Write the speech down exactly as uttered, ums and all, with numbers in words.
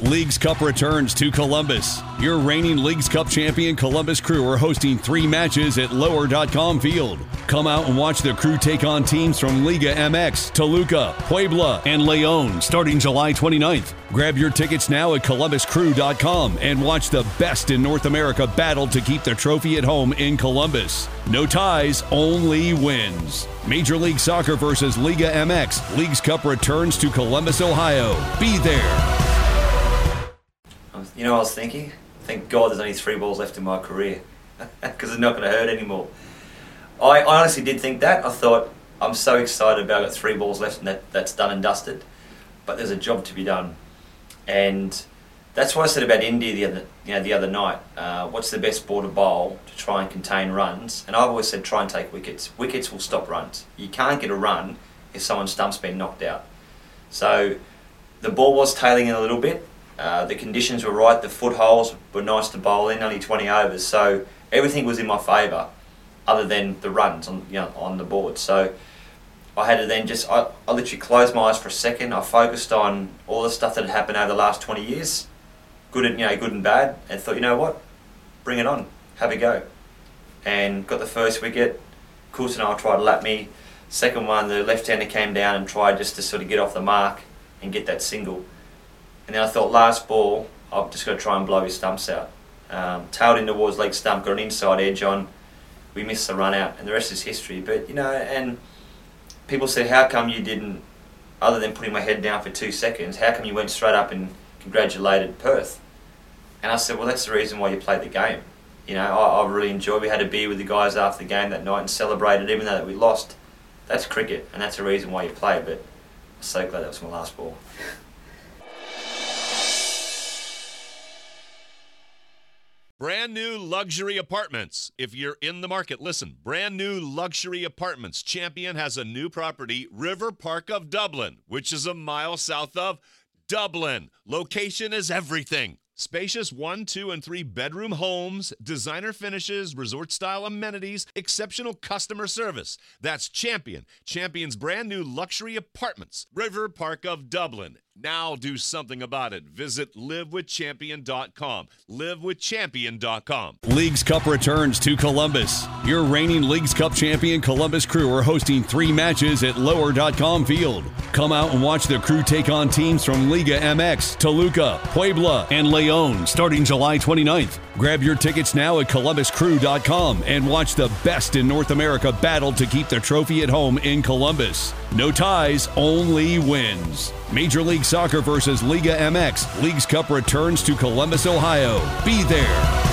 Leagues Cup returns to Columbus. Your reigning Leagues Cup champion Columbus Crew are hosting three matches at lower dot com Field. Come out and watch the Crew take on teams from Liga M X, Toluca, Puebla, and León starting July twenty-ninth. Grab your tickets now at columbus crew dot com and watch the best in North America battle to keep the trophy at home in Columbus. No ties, only wins. Major League Soccer versus Liga M X. Leagues Cup returns to Columbus, Ohio. Be there. You know what I was thinking? Thank God there's only three balls left in my career because it's not going to hurt anymore. I honestly did think that. I thought, I'm so excited about it, three balls left and that, that's done and dusted. But there's a job to be done. And that's what I said about India the other, you know, the other night. Uh, what's the best ball to bowl to try and contain runs? And I've always said try and take wickets. Wickets will stop runs. You can't get a run if someone's stump's been knocked out. So the ball was tailing in a little bit. Uh, the conditions were right, the footholes were nice to bowl in, only twenty overs, so everything was in my favour, other than the runs on, you know, on the board. So I had to then just, I, I literally closed my eyes for a second. I focused on all the stuff that had happened over the last twenty years, good and, you know, good and bad, and thought, you know what, bring it on, have a go. And got the first wicket. Coulson tried to lap me. Second one, the left-hander came down and tried just to sort of get off the mark and get that single. And then I thought, last ball, I've just got to try and blow his stumps out. Um, tailed in towards leg stump, got an inside edge on. We missed the run out, and the rest is history. But, you know, and people said, how come you didn't, other than putting my head down for two seconds, how come you went straight up and congratulated Perth? And I said, well, that's the reason why you played the game. You know, I, I really enjoyed, we had a beer with the guys after the game that night and celebrated, even though that we lost. That's cricket, and that's the reason why you play. But I'm so glad that was my last ball. Brand new luxury apartments. If you're in the market, listen. Brand new luxury apartments. Champion has a new property, River Park of Dublin, which is a mile south of Dublin. Location is everything. Spacious one, two, and three bedroom homes, designer finishes, resort-style amenities, exceptional customer service. That's Champion. Champion's brand new luxury apartments, River Park of Dublin. Now do something about it. Visit live with champion dot com. live with champion dot com. Leagues Cup returns to Columbus. Your reigning Leagues Cup champion Columbus Crew are hosting three matches at lower dot com Field. Come out and watch the Crew take on teams from Liga M X, Toluca, Puebla, and León starting July twenty-ninth. Grab your tickets now at columbus crew dot com and watch the best in North America battle to keep the trophy at home in Columbus. No ties, only wins. Major League Soccer versus Liga M X. Leagues Cup returns to Columbus, Ohio. Be there.